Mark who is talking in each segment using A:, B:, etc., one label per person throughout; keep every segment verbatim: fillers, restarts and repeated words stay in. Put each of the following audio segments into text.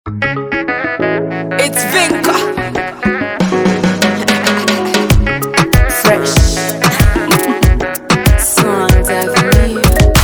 A: It's Vinka Fresh Songs Avenue.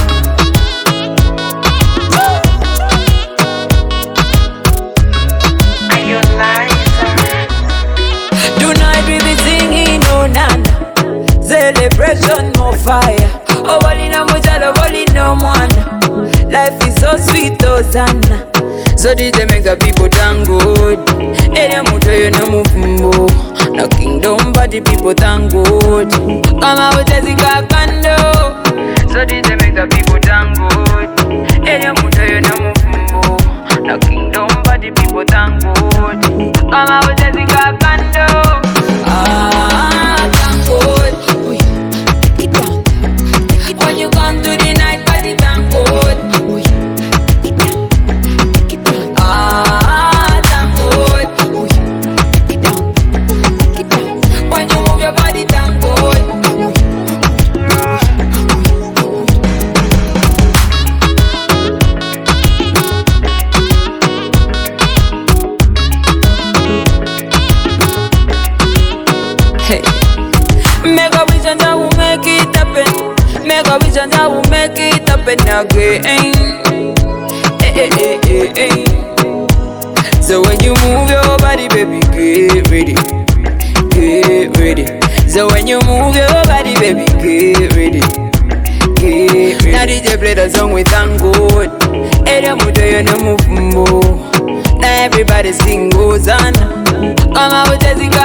A: Do not be the singing, no nana. Celebration, no fire. Oh, bali na mujalo, bali no mwana. Life is so sweet, oh sana. So D J make the people thank God. Ere muto yo no mufumbo. No kingdom but the people thank God. Kama utazika kando. So D J make the people thank God. Ere muto yo no mufumbo. No kingdom but the people thank God. Kama utazika kando. Ah, thank God. Take it down. When you come to the night party, thank God. Hey. Make a wish and I will make it happen. Make a wish and I will make it happen again. Hey, hey, hey, hey, hey. So when you move your body, baby, get ready, get ready. So when you move your body, baby, get ready, get ready. Now D J play the song with thank God. Ere muto yo no mufumbo. Now everybody sing goes on. Kama utazika